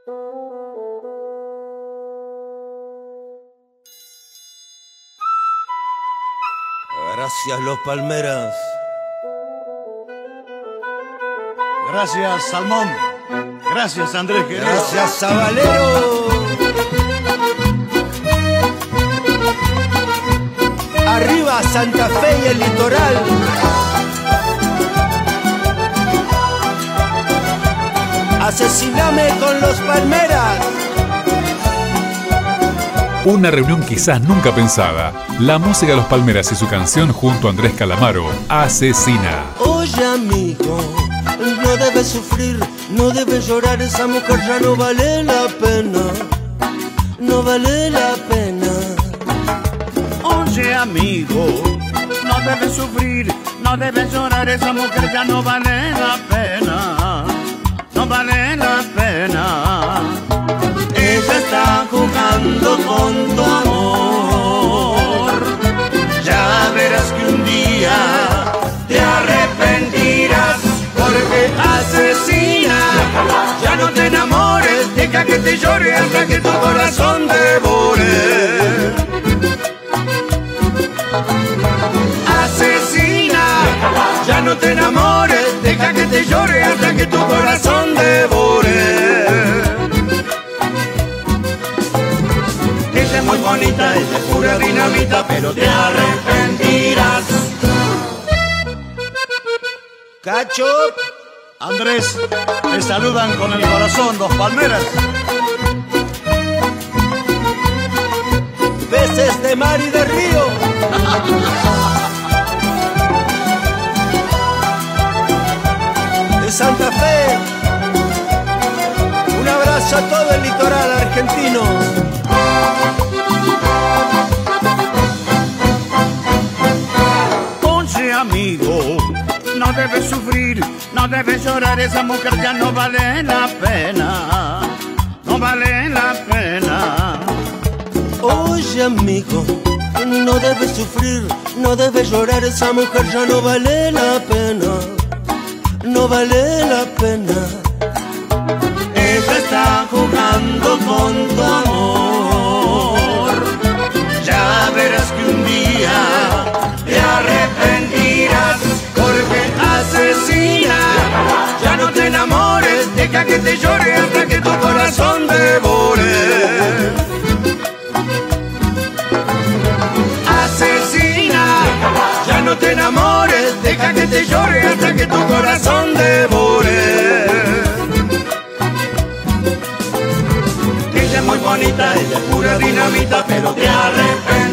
Gracias, Los Palmeras. Gracias, Salmón. Gracias, Andrés querido. Gracias, Sabalero. Arriba Santa Fe y el litoral. Asesiname con Los Palmeras. Una reunión quizás nunca pensada. La música de Los Palmeras y su canción junto a Andrés Calamaro, Asesina. Oye, amigo, no debes sufrir, no debes llorar. Esa mujer ya no vale la pena. No vale la pena. Oye, amigo, no debes sufrir, no debes llorar. Esa mujer ya no vale la pena. No vale la pena. Ella está jugando con tu amor. Ya verás que un día te arrepentirás, porque asesina. Ya no te enamores, deja que te llore hasta que tu corazón devore. Asesina, ya no te enamores, deja que te llore hasta que tu corazón devore. Ella es muy bonita, ella es pura dinamita, pero te arrepentirás. Cacho. Andrés, te saludan con el corazón Los Palmeras. Peces de mar y de río. De Santa Fe. Un abrazo a todo el litoral argentino. Oye, amigo, no debes sufrir, no debes llorar. Esa mujer ya no vale la pena. No vale la pena. Oye, amigo, no debes sufrir, no debes llorar. Esa mujer ya no vale la pena. No vale la pena. Ella está jugando con tu amor. Ya verás que un día te arrepentirás, porque asesina. Ya no te enamores, deja que te llore hasta que tu corazón devore. Asesina, ya no te enamores, deja que te llore hasta que tu corazón devore. Ella es muy bonita, ella es pura dinamita, pero te arrepentirás.